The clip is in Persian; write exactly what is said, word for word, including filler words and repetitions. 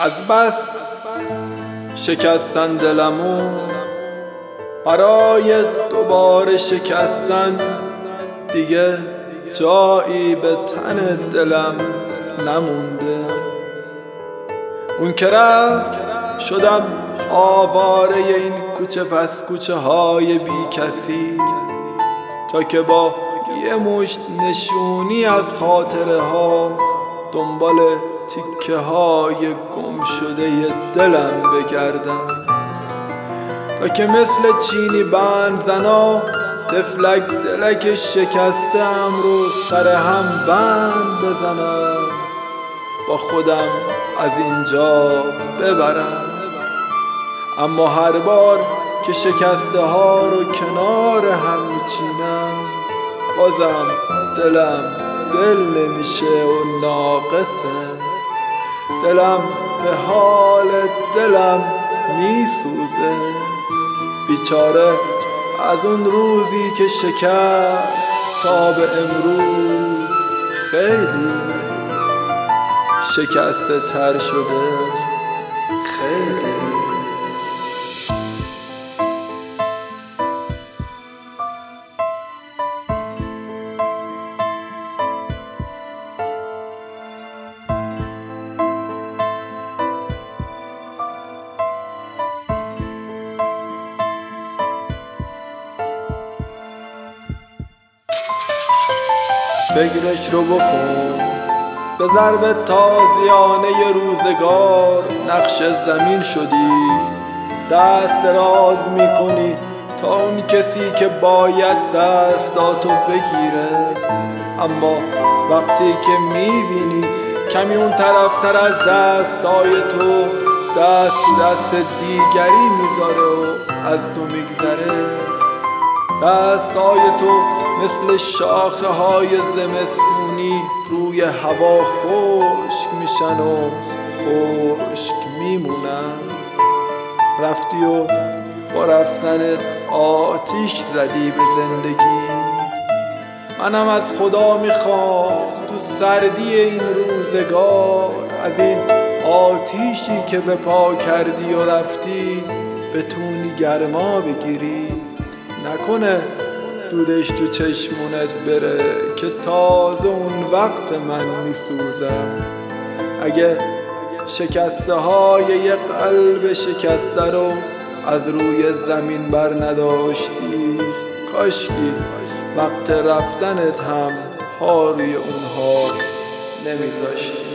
از بس شکستن دلمو برای دوباره شکستن دیگه جایی به تن دلم نمونده. اون که رفت شدم آواره این کوچه پس کوچه های بی کسی، تا که با یه مشت نشونی از خاطره ها دنبال تیکه های گم شده ی دلم بگردم، تا که مثل چینی بند زنا تفلک دلک شکستم رو سر هم بند بزنم، با خودم از اینجا ببرم. اما هر بار که شکسته ها رو کنار هم میچینم بازم دلم دل نمیشه و ناقصه. دلم به حال دلم میسوزه، بیچاره از اون روزی که شکست تا به امروز خیلی شکسته تر شده. خیلی فکرش رو بکن، به ضرب تازیانه روزگار نقش زمین شدی، دست دراز میکنی تا اون کسی که باید دستاتو بگیره، اما وقتی که میبینی کمی اون طرفتر از دستای تو دست دست دیگری میذاره و از تو میگذره، دستای تو مثل شاخه های زمستونی روی هوا خشک میشن و خشک میمونن. رفتی و با رفتنت آتیش زدی به زندگی. منم از خدا میخوام تو سردی این روزگار از این آتیشی که به پا کردی و رفتی بتونی گرما بگیری، نکنه دودش تو چشمونت بره که تازه اون وقت من میسوزم. اگه شکسته های یه قلب شکسته رو از روی زمین بر نداشتی، کاشکی وقت رفتنت هم پا روی اونها نمیذاشتی.